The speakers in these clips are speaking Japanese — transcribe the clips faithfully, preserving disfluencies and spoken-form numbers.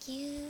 ぎゅー。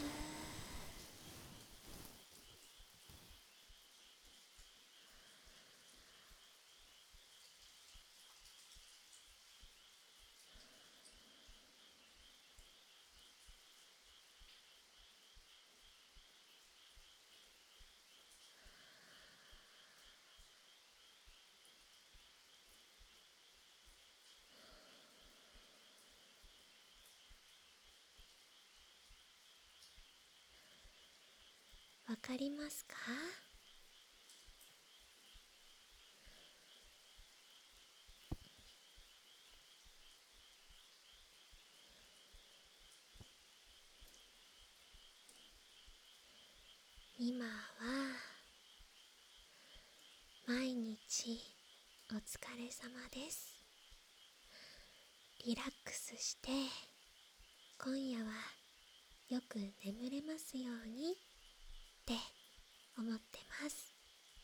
わかりますか？今は毎日お疲れ様です。リラックスして今夜はよく眠れますようにって思ってます。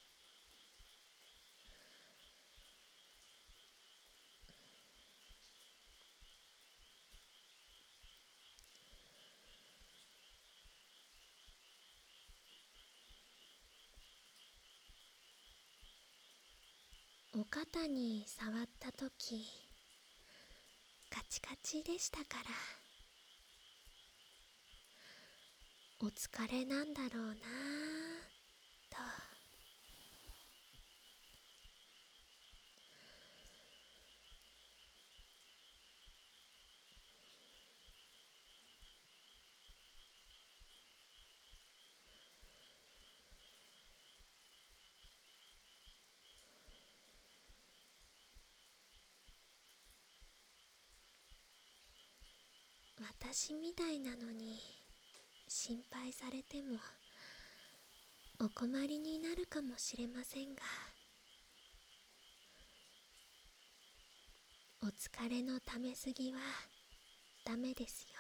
お肩に触ったときカチカチでしたから、お疲れなんだろうなぁと。私みたいなのに心配されてもお困りになるかもしれませんが、お疲れのためすぎはダメですよ。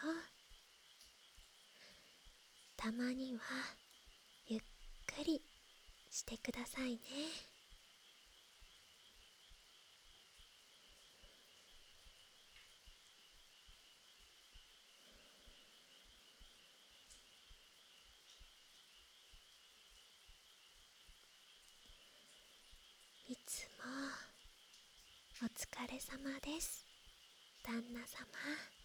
たまにはゆっくりしてくださいね。いつもお疲れ様です、旦那様。